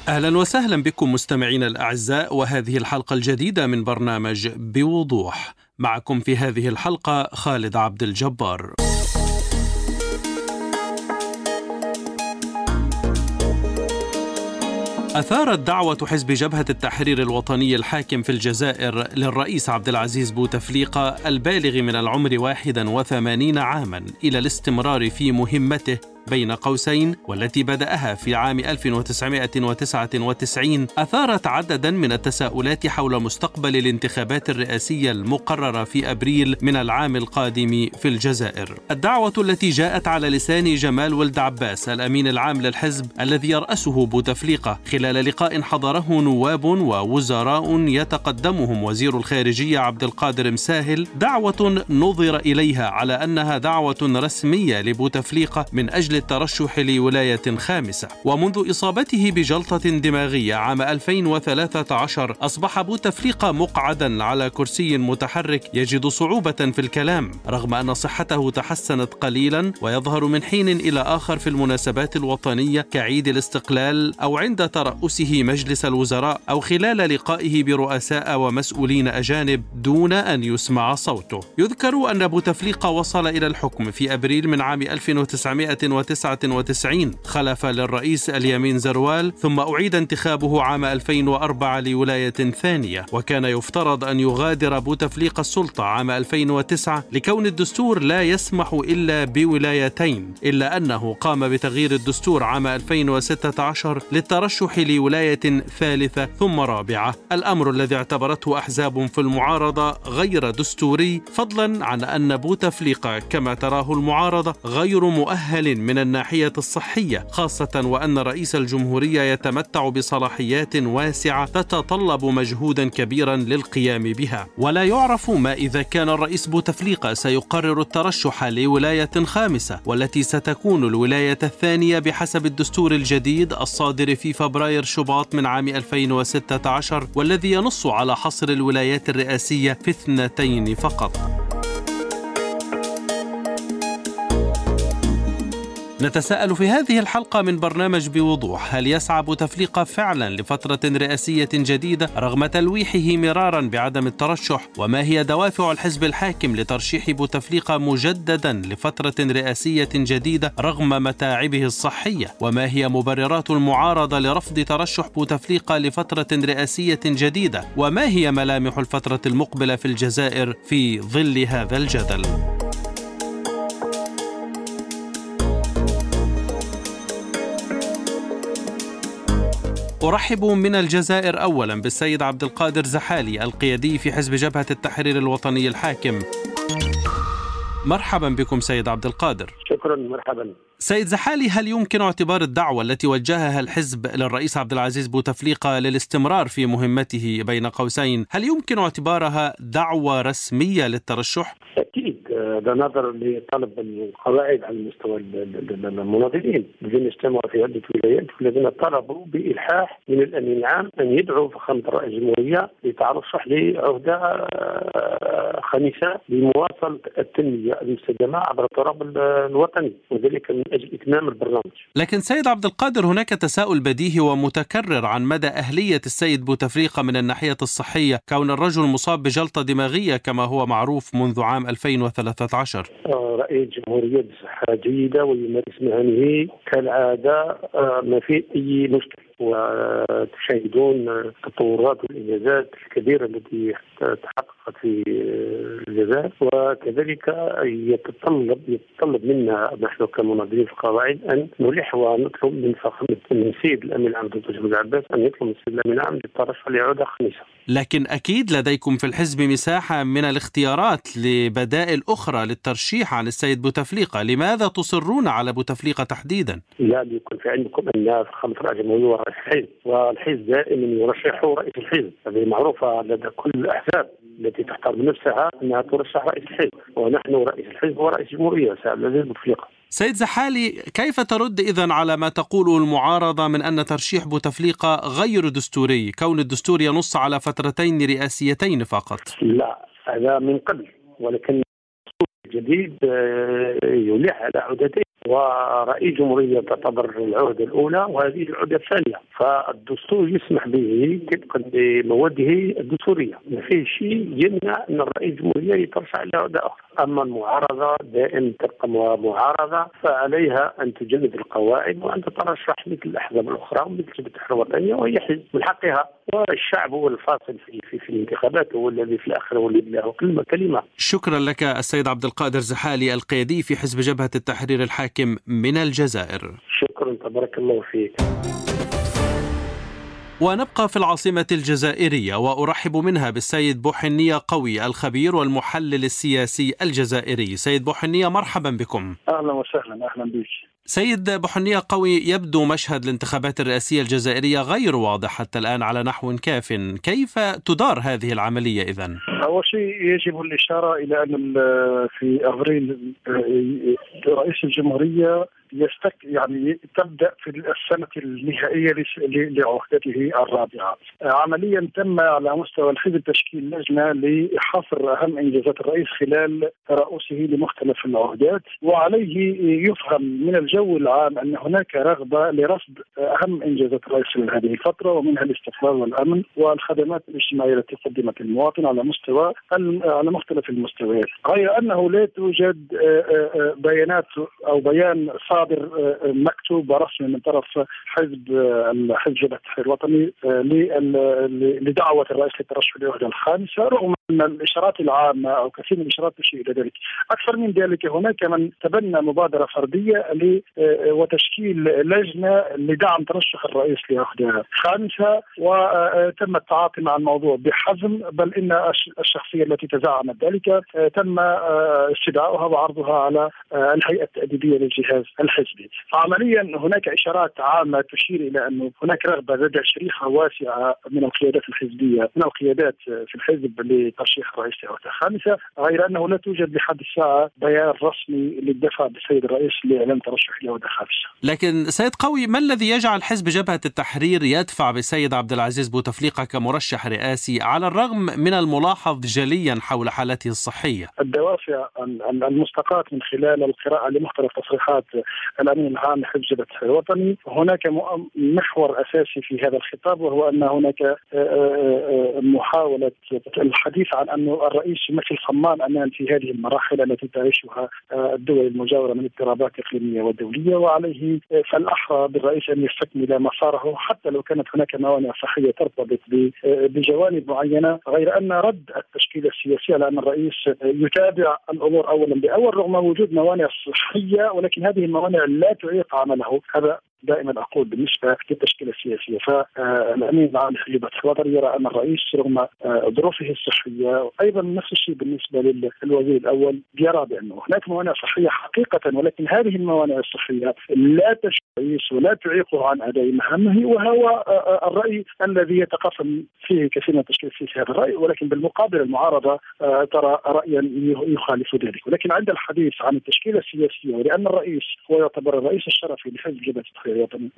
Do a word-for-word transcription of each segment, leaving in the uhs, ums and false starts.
أهلا وسهلا بكم مستمعين الأعزاء، وهذه الحلقة الجديدة من برنامج بوضوح. معكم في هذه الحلقة خالد عبد الجبار. أثارت دعوة حزب جبهة التحرير الوطني الحاكم في الجزائر للرئيس عبد العزيز بوتفليقة البالغ من العمر واحدا وثمانين عاما إلى الاستمرار في مهمته بين قوسين، والتي بدأها في عام ألف وتسعمائة وتسعة وتسعين، أثارت عددا من التساؤلات حول مستقبل الانتخابات الرئاسية المقررة في أبريل من العام القادم في الجزائر. الدعوة التي جاءت على لسان جمال ولد عباس الأمين العام للحزب الذي يرأسه بوتفليقة خلال لقاء حضره نواب ووزراء يتقدمهم وزير الخارجية عبد القادر مساهل، دعوة نظر إليها على أنها دعوة رسمية لبوتفليقة من أجل الترشح لولاية خامسة. ومنذ إصابته بجلطة دماغية عام ألفين وثلاثة عشر أصبح بوتفليقة مقعدا على كرسي متحرك يجد صعوبة في الكلام، رغم أن صحته تحسنت قليلا ويظهر من حين إلى آخر في المناسبات الوطنية كعيد الاستقلال أو عند ترأسه مجلس الوزراء أو خلال لقائه برؤساء ومسؤولين أجانب دون أن يسمع صوته. يذكر أن بوتفليقة وصل إلى الحكم في أبريل من عام ألف وتسعمائة وتسعة وتسعين خلف للرئيس اليمين زروال، ثم أعيد انتخابه عام ألفين وأربعة لولاية ثانية، وكان يفترض أن يغادر بوتفليقة السلطة عام ألفين وتسعة لكون الدستور لا يسمح إلا بولايتين، إلا أنه قام بتغيير الدستور عام ألفين وستة عشر للترشح لولاية ثالثة ثم رابعة، الأمر الذي اعتبرته أحزاب في المعارضة غير دستوري، فضلا عن أن بوتفليقة كما تراه المعارضة غير مؤهل من الناحية الصحية، خاصة وأن رئيس الجمهورية يتمتع بصلاحيات واسعة تتطلب مجهودا كبيرا للقيام بها. ولا يعرف ما إذا كان الرئيس بوتفليقة سيقرر الترشح لولاية خامسة، والتي ستكون الولاية الثانية بحسب الدستور الجديد الصادر في فبراير شباط من عام ألفين وستة عشر، والذي ينص على حصر الولايات الرئاسية في اثنتين فقط. نتساءل في هذه الحلقة من برنامج بوضوح: هل يسعى بوتفليقة فعلا لفترة رئاسية جديدة رغم تلويحه مرارا بعدم الترشح؟ وما هي دوافع الحزب الحاكم لترشيح بوتفليقة مجددا لفترة رئاسية جديدة رغم متاعبه الصحية؟ وما هي مبررات المعارضة لرفض ترشح بوتفليقة لفترة رئاسية جديدة؟ وما هي ملامح الفترة المقبلة في الجزائر في ظل هذا الجدل؟ أرحب من الجزائر أولا بالسيد عبد القادر زحالي القيادي في حزب جبهة التحرير الوطني الحاكم. مرحبا بكم سيد عبد القادر. شكرا. مرحبا سيد زحالي، هل يمكن اعتبار الدعوة التي وجهها الحزب للرئيس عبد العزيز بوتفليقة للاستمرار في مهمته بين قوسين، هل يمكن اعتبارها دعوة رسمية للترشح؟ أكيد، ده نظرا لطلب القواعد على مستوى المناضلين الذين اجتمعوا في عدة ولايات والذين طلبوا بإلحاح من الأمين العام أن يدعو فخامة رئيس الجمهورية لترشح لعهدة خامسة لمواصلة التنمية المستدامة عبر التراب الوطني، وذلك من أجل إتمام البرنامج. لكن سيد عبد القادر، هناك تساؤل بديهي ومتكرر عن مدى أهلية السيد بوتفليقة من الناحية الصحية، كون الرجل مصاب بجلطة دماغية كما هو معروف منذ عام ألفين وثلاثة عشر. رئيس الجمهورية بصحة جيدة ويمارس مهامه كالعادة، ما في أي مشكل، وتشاهدون التطورات والإنجازات الكبيرة التي تحققت في الجزائر، وكذلك يتطلب يتطلب منا نحن كمناضلين في القواعد أن نلح ونطلب من فخامة من سيد الأمين العام دكتور جمال عباس أن يطلب من سيد الأمين العام للترشح لعهدة خامسة. لكن أكيد لديكم في الحزب مساحة من الاختيارات لبدائل أخرى للترشيح عن السيد بوتفليقة، لماذا تصرون على بوتفليقة تحديدا؟ لا، ليكون في علمكم أن فخامة رئيس الجمهورية هو رئيس الحزب، والحزب دائما يرشح رئيس الحزب، هذه معروفة لدى كل الأحزاب التي تحترم نفسها أنها ترشح رئيس الحزب، ونحن رئيس الحزب ورئيس الجمهورية سيد العزيز بوتفليقة. سيد زحالي، كيف ترد إذن على ما تقوله المعارضة من أن ترشيح بوتفليقة غير دستوري، كون الدستور ينص على فترتين رئاسيتين فقط؟ لا، هذا من قبل، ولكن الدستور الجديد يلح على عهدتين، ورئيس جمهورية تعتبر العهدة الأولى وهذه العهدة الثانية، فالدستور يسمح به طبقا لمواده الدستورية، ما فيه شيء يمنع أن الرئيس الجمهورية يترشح إلى عهدة أخرى. أما المعارضة دائما تبقى معارضة، فعليها أن تجند القواعد وأن تترشح مثل الأحزاب الأخرى ومثل جبهة التحرير الوطني، وهي حزب من حقها، والشعب هو الفاصل في في, في الانتخابات، هو الذي في الآخر هو اللي له كلمة كلمة. شكرا لك السيد عبد القادر زحالي القيادي في حزب جبهة التحرير الحاكم من الجزائر. شكرا، تبارك الله فيك. ونبقى في العاصمة الجزائرية، وأرحب منها بالسيد بوحنية قوي الخبير والمحلل السياسي الجزائري. سيد بوحنية، مرحبا بكم. أهلا وسهلا. أهلا بك سيد بوحنية قوي. يبدو مشهد الانتخابات الرئاسية الجزائرية غير واضح حتى الآن على نحو كاف، كيف تدار هذه العملية إذن؟ أول شيء يجب الإشارة إلى أن في أبريل رئيس الجمهورية يستك يعني تبدأ في السنة النهائية لعهدته الرابعة. عمليا تم على مستوى الحزب تشكيل لجنة لحصر أهم إنجازات الرئيس خلال ترأسه لمختلف العهدات، وعليه يفهم من الجو العام أن هناك رغبة لرصد أهم إنجازات الرئيس في هذه الفترة، ومنها الاستقرار والأمن والخدمات الاجتماعية التي قدمت للمواطن على مستوى على مختلف المستويات، غير أنه لا توجد بيانات أو بيان صادر مكتوب ورسمي من طرف حزب حزب جبهة التحرير الوطني لدعوة الرئيس للترشح للوحدة الخامسة، رغم أن الإشارات العامة أو كثير من الإشارات تشير إلى ذلك. أكثر من ذلك، هناك من تبنى مبادرة فردية وتشكيل لجنة لدعم ترشح الرئيس للوحدة الخامسة، وتم التعاطي مع الموضوع بحزم، بل إن الشخصية التي تزعمت ذلك تم استدعائها وعرضها على الهيئة التأديبية للجهاز الحزبي. فعمليا هناك إشارات عامة تشير إلى أنه هناك رغبة لدى شريحة واسعة من القيادات الحزبية من القيادات في الحزب لترشيح الرئيس للوحدة الخامسة، غير أنه لا توجد لحد الساعة بيان رسمي للدفع بالسيد الرئيس لإعلان ترشح للوحدة الخامسة. لكن سيد قوي، ما الذي يجعل حزب جبهة التحرير يدفع بالسيد عبد العزيز بوتفليقة كمرشح رئاسي على الرغم من الملاحظ جليا حول حالته الصحية؟ الدوافع المستقاة من خلال القراءة لمختلف تصريحات الأمين العام لحزب جبهة التحرير الوطني، هناك محور أساسي في هذا الخطاب، وهو أن هناك محاولة الحديث عن أن الرئيس يمثل صمام أمان في هذه المراحل التي تعيشها الدول المجاورة من اضطرابات إقليمية ودولية، وعليه فالأحرى بالرئيس أن يستكمل مساره حتى لو كانت هناك موانع صحية ترتبط بجوانب معينة، غير أن رد التشكيلة السياسية لأن الرئيس يتابع الأمور أولا بأول رغم وجود موانع صحية، ولكن هذه الموانع لا تعيق عمله. هذا دائما أقول بالنسبة للتشكيلة السياسية. فالأمين العام لحزب جبهة التحرير الوطني يرى أن الرئيس رغم ظروفه الصحية، أيضا نفس الشيء بالنسبة للوزير الأول، يرى بأنه هناك موانع صحية حقيقة، ولكن هذه الموانع الصحية لا تشكل الرئيس ولا تعيقه عن أداء مهامه، وهو الرأي الذي يتقاسم فيه كثير من التشكيلة السياسية هذا الرأي، ولكن بالمقابل المعارضة ترى رأيا يخالف ذلك. ولكن عند الحديث عن التشكيلة السياسية، ولأن الرئيس هو يعتبر الرئيس الشرفي لحزب جبهة التحرير الوطني،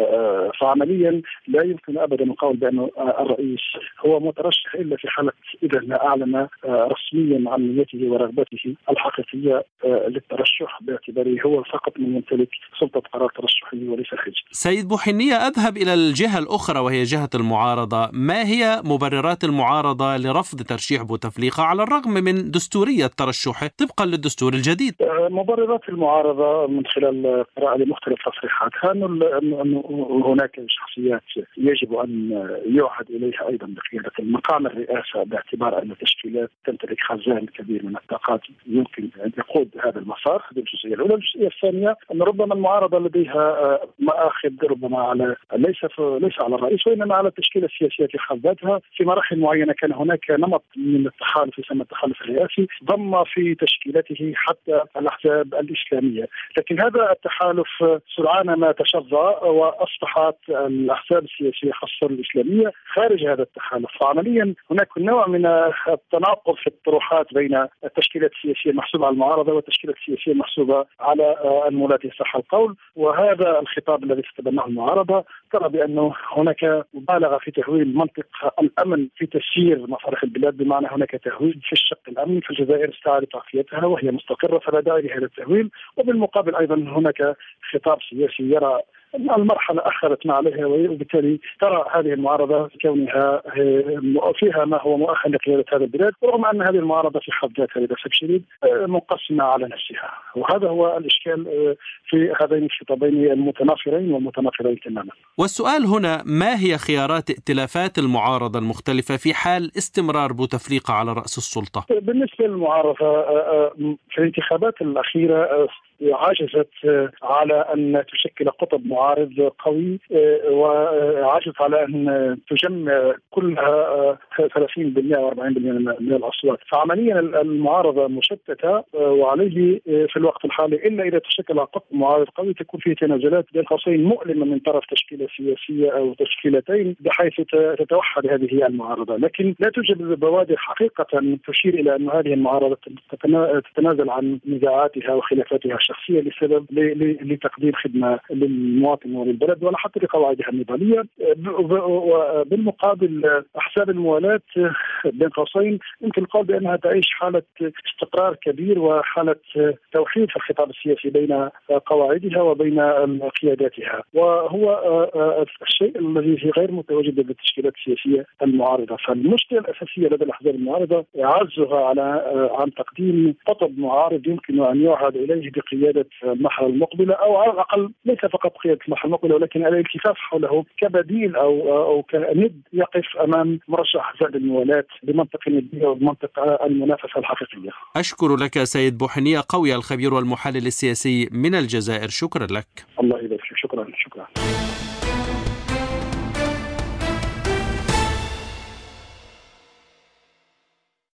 فعمليا لا يمكن ابدا القول بان الرئيس هو مترشح الا في حاله اذا ما اعلن رسميا عن نيته ورغبته الحقيقيه للترشح، باعتباره هو فقط من يمتلك سلطه قرار ترشحه وليس الحزب. سيد بوحنية، اذهب الى الجهه الاخرى وهي جهه المعارضه. ما هي مبررات المعارضه لرفض ترشيح بوتفليقة على الرغم من دستوريه ترشحه طبقا للدستور الجديد؟ مبررات المعارضه من خلال قراءه لمختلف تصريحاتها أن هناك شخصيات يجب أن يعهد إليها أيضا بقيادة المقام الرئاسة، باعتبار أن التشكيلات تمتلك خزان كبير من الطاقات يمكن أن يقود هذا المسار. هذه الجزئية الأولى. الجزئية الثانية أن ربما المعارضة لديها مآخذ ربما على ليس ليس على الرئيس وإنما على التشكيلة السياسية في حد ذاتها. في مراحل معينة كان هناك نمط من التحالف يسمى التحالف الرئاسي، ضم في تشكيلته حتى الأحزاب الإسلامية، لكن هذا التحالف سرعان ما تشظى وأصبحت الأحزاب السياسية خاصة الإسلامية خارج هذا التحالف. فعمليا هناك نوع من التناقض في الطروحات بين التشكيلات السياسية المحسوبة على المعارضة والتشكيلات السياسية المحسوبة على المولاة صح القول. وهذا الخطاب الذي تتبناه المعارضة ترى بأنه هناك مبالغة في تهويل منطق الأمن في تسيير مصالح البلاد، بمعنى هناك تهويل في الشق الأمني، في الجزائر استعادت عافيتها وهي مستقرة فلا داعي لهذا التهويل. وبالمقابل أيضا هناك خطاب سياسي يرى المرحلة أخذت ما عليها، وبالتالي ترى هذه المعارضة كونها فيها ما هو مؤهل لقيادة هذا البلاد، رغم أن هذه المعارضة في حد ذاتها للأسف الشديد منقسمة على نفسها. وهذا هو الإشكال في هذين الخطابين المتنافرين والمتنافرين تماما. والسؤال هنا، ما هي خيارات ائتلافات المعارضة المختلفة في حال استمرار بوتفليقة على رأس السلطة؟ بالنسبة للمعارضة في الانتخابات الأخيرة عجزت على أن تشكل قطب معارض قوي، وعجزت على أن تجمع كلها ثلاثين بالمئة وأربعين بالمئة من الأصوات. فعمليا المعارضة مشتتة، وعليه في الوقت الحالي إلا إذا تشكل قطب معارض قوي تكون فيه تنازلات بين قوسين مؤلمة من طرف تشكيلة سياسية أو تشكيلتين بحيث تتوحد هذه المعارضة. لكن لا توجد بوادر حقيقة تشير إلى أن هذه المعارضة تتنازل عن نزاعاتها وخلافاتها الشخصية لسبب لتقديم خدمة للمواطن وللبلد ولا حتى لقواعدها النضالية. وبالمقابل أحزاب الموالاة بين قوسين يمكن القول بأنها تعيش حالة استقرار كبير وحالة توحيد في الخطاب السياسي بين قواعدها وبين قياداتها، وهو الشيء الذي غير متواجد لدى التشكيلات السياسية المعارضة. فالمشكلة الأساسية لدى الأحزاب المعارضة عجزها على عن تقديم قطب معارض يمكن أن يعهد إليه بقيادة المرحلة المقبلة، أو على الأقل ليس فقط قيادة المرحلة المقبلة ولكن الالتفاف حوله كبديل أو أو كند يقف أمام مرشح أحزاب الموالاة بمنطق الندية وبمنطق المنافسة الحقيقية. أشكر لك سيد بوحنية قوي، الخبير والمحلل السياسي من الجزائر. شكرا لك. الله يبارك فيك. شكرا شكرا.